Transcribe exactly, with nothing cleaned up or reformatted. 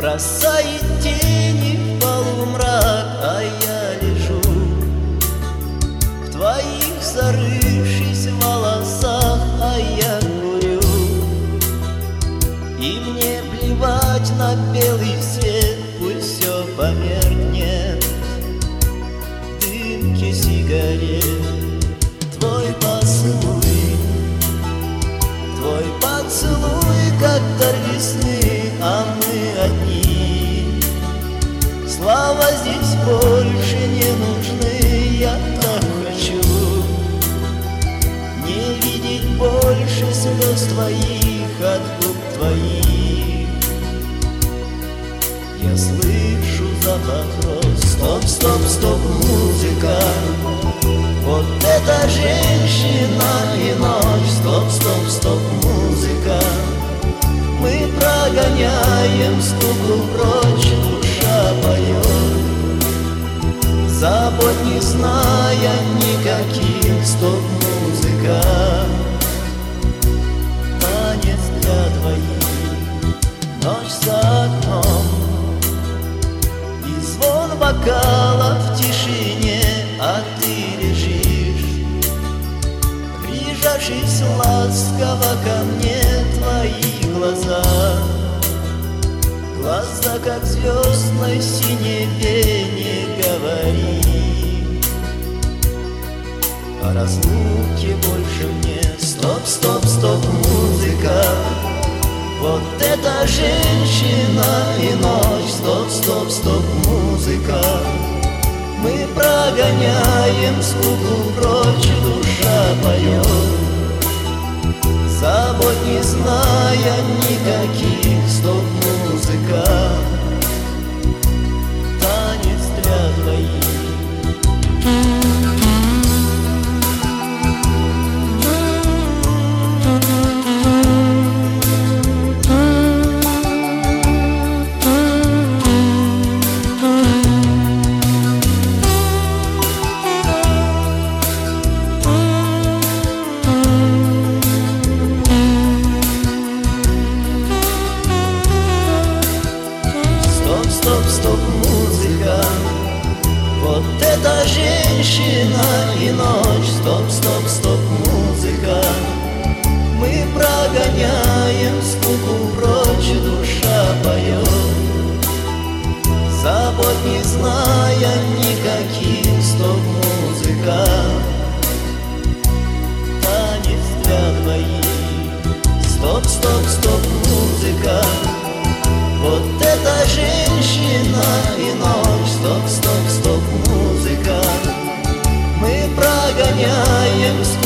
бросает тени в полумрак, а я лежу в твоих зарывшись волосах, а я курю. И мне плевать на белый свет, пусть все померкнет в дымке сигарет. Твой поцелуй, твой поцелуй, как дар весны, а мы одни. Слова здесь больше не нужны, я так хочу не видеть больше слез твоих от губ твоих. Я слышу запах роз. Стоп, стоп, стоп, музыка, вот эта женщина и ночь. Стоп, стоп, стоп, музыка, мы прогоняем скуку прочь, душа поет, забот не зная никаких. Стоп, музыка, танец для двоих, ночь за окном, и звон бокала в тишине, а ты лежишь, прижавшись ласково ко мне. Твои глаза, глаза, как в звездной синеве, не говори о разлуке больше мне. Стоп, стоп, стоп, музыка, вот эта женщина и ночь. Стоп, стоп, стоп, музыка, мы прогоняем скуку прочь, душа поет, забот не зная никаких. Стоп, музыка, танец для двоих. Стоп, стоп, музыка, вот эта женщина и ночь. Стоп, стоп, стоп, музыка, мы прогоняем скуку прочь, душа поет, забот не зная никаких. Стоп, музыка, танец для двоих. Стоп, стоп, стоп, музыка, вот эта женщина и ночь. Стоп, стоп, стоп, музыка, мы прогоняем скуку